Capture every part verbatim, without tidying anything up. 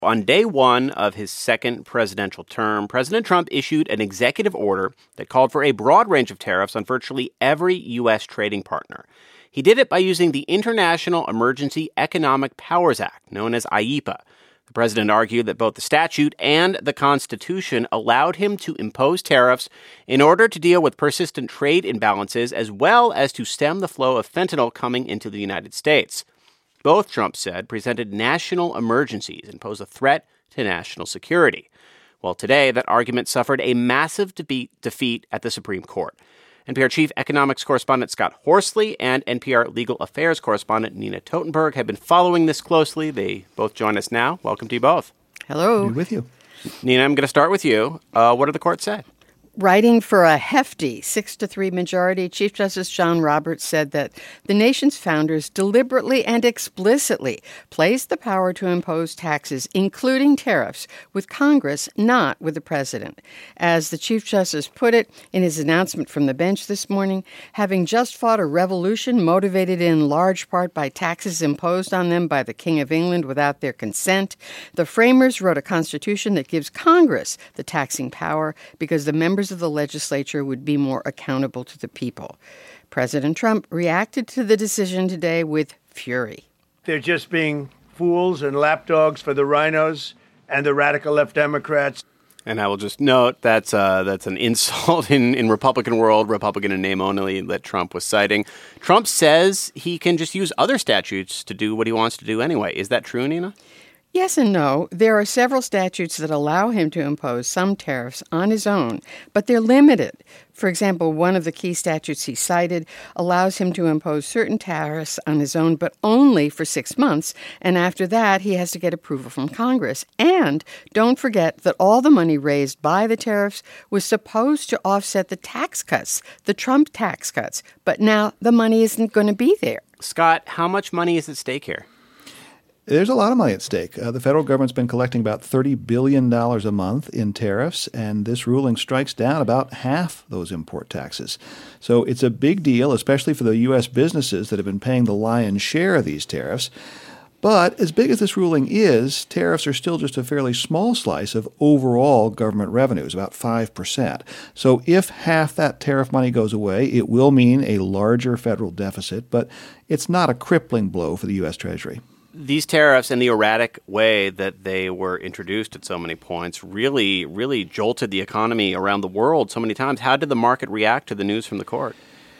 On day one of his second presidential term, President Trump issued an executive order that called for a broad range of tariffs on virtually every U S trading partner. He did it by using the International Emergency Economic Powers Act, known as I E P A. The president argued that both the statute and the Constitution allowed him to impose tariffs in order to deal with persistent trade imbalances as well as to stem the flow of fentanyl coming into the United States. Both, Trump said, presented national emergencies and pose a threat to national security. Well, today, that argument suffered a massive defeat, defeat at the Supreme Court. N P R chief economics correspondent Scott Horsley and N P R legal affairs correspondent Nina Totenberg have been following this closely. They both join us now. Welcome to you both. Hello. Be with you. Nina, I'm going to start with you. Uh, what did the court say? Writing for a hefty six to three majority, Chief Justice John Roberts said that the nation's founders deliberately and explicitly placed the power to impose taxes, including tariffs, with Congress, not with the president. As the Chief Justice put it in his announcement from the bench this morning, having just fought a revolution motivated in large part by taxes imposed on them by the King of England without their consent, the framers wrote a constitution that gives Congress the taxing power because the members of the legislature would be more accountable to the people. President Trump reacted to the decision today with fury. They're just being fools and lapdogs for the rhinos and the radical left Democrats. And I will just note that's uh, that's an insult in, in Republican world, Republican in name only, that Trump was citing. Trump says he can just use other statutes to do what he wants to do anyway. Is that true, Nina? Yes and no. There are several statutes that allow him to impose some tariffs on his own, but they're limited. For example, one of the key statutes he cited allows him to impose certain tariffs on his own, but only for six months. And after that, he has to get approval from Congress. And don't forget that all the money raised by the tariffs was supposed to offset the tax cuts, the Trump tax cuts. But now the money isn't going to be there. Scott, how much money is at stake here? There's a lot of money at stake. Uh, the federal government's been collecting about thirty billion dollars a month in tariffs, and this ruling strikes down about half those import taxes. So it's a big deal, especially for the U S businesses that have been paying the lion's share of these tariffs. But as big as this ruling is, tariffs are still just a fairly small slice of overall government revenues, about five percent. So if half that tariff money goes away, it will mean a larger federal deficit, but it's not a crippling blow for the U S Treasury. These tariffs and the erratic way that they were introduced at so many points really, really jolted the economy around the world so many times. How did the market react to the news from the court?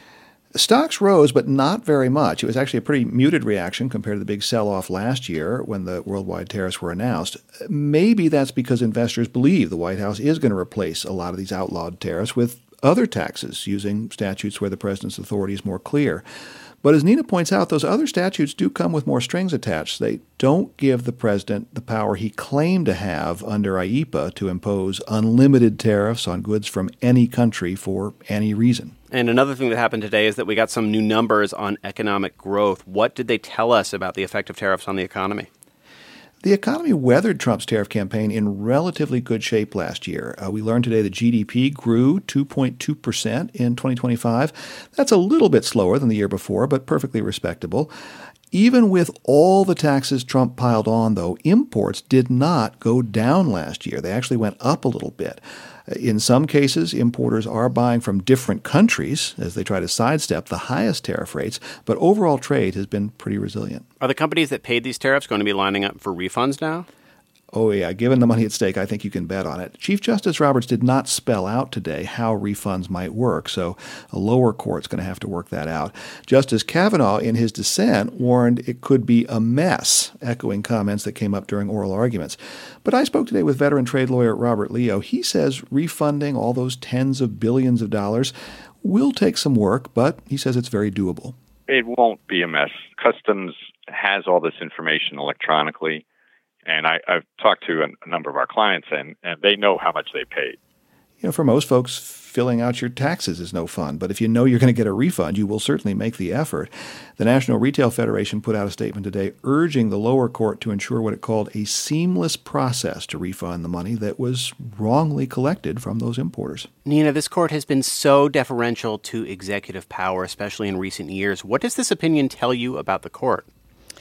Stocks rose, but not very much. It was actually a pretty muted reaction compared to the big sell-off last year when the worldwide tariffs were announced. Maybe that's because investors believe the White House is going to replace a lot of these outlawed tariffs with other taxes using statutes where the president's authority is more clear. But as Nina points out, those other statutes do come with more strings attached. They don't give the president the power he claimed to have under I E P A to impose unlimited tariffs on goods from any country for any reason. And another thing that happened today is that we got some new numbers on economic growth. What did they tell us about the effect of tariffs on the economy? The economy weathered Trump's tariff campaign in relatively good shape last year. Uh, we learned today that G D P grew two point two percent in twenty twenty-five. That's a little bit slower than the year before, but perfectly respectable. Even with all the taxes Trump piled on, though, imports did not go down last year. They actually went up a little bit. In some cases, importers are buying from different countries as they try to sidestep the highest tariff rates, but overall trade has been pretty resilient. Are the companies that paid these tariffs going to be lining up for refunds now? Oh, yeah. Given the money at stake, I think you can bet on it. Chief Justice Roberts did not spell out today how refunds might work, so a lower court's going to have to work that out. Justice Kavanaugh, in his dissent, warned it could be a mess, echoing comments that came up during oral arguments. But I spoke today with veteran trade lawyer Robert Leo. He says refunding all those tens of billions of dollars will take some work, but he says it's very doable. It won't be a mess. Customs has all this information electronically. And I, I've talked to a, a number of our clients, and, and they know how much they paid. You know, for most folks, filling out your taxes is no fun. But if you know you're going to get a refund, you will certainly make the effort. The National Retail Federation put out a statement today urging the lower court to ensure what it called a seamless process to refund the money that was wrongly collected from those importers. Nina, this court has been so deferential to executive power, especially in recent years. What does this opinion tell you about the court?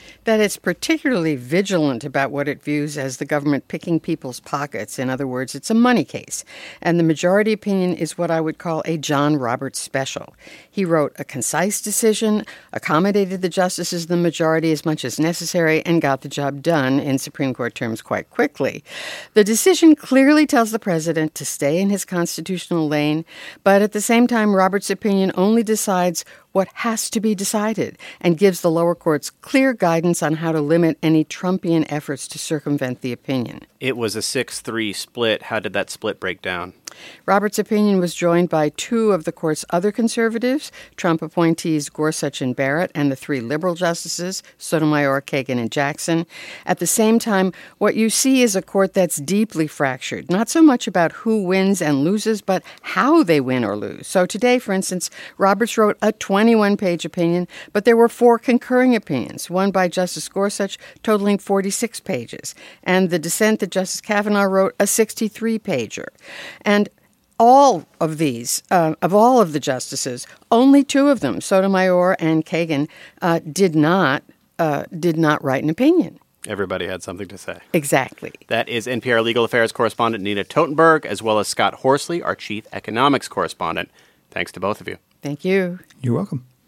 That it's particularly vigilant about what it views as the government picking people's pockets. In other words, it's a money case. And the majority opinion is what I would call a John Roberts special. He wrote a concise decision, accommodated the justices of the majority as much as necessary, and got the job done in Supreme Court terms quite quickly. The decision clearly tells the president to stay in his constitutional lane, but at the same time, Roberts' opinion only decides what has to be decided and gives the lower courts clear guidance on how to limit any Trumpian efforts to circumvent the opinion. It was a six three split. How did that split break down? Roberts' opinion was joined by two of the court's other conservatives, Trump appointees Gorsuch and Barrett, and the three liberal justices, Sotomayor, Kagan, and Jackson. At the same time, what you see is a court that's deeply fractured, not so much about who wins and loses, but how they win or lose. So today, for instance, Roberts wrote a twenty-one-page opinion, but there were four concurring opinions, one by Justice Gorsuch totaling forty-six pages, and the dissent that Justice Kavanaugh wrote, a sixty-three-pager. And all of these, uh, of all of the justices, only two of them, Sotomayor and Kagan, uh, did not uh, did not write an opinion. Everybody had something to say. Exactly. That is N P R Legal Affairs correspondent Nina Totenberg, as well as Scott Horsley, our chief economics correspondent. Thanks to both of you. Thank you. You're welcome.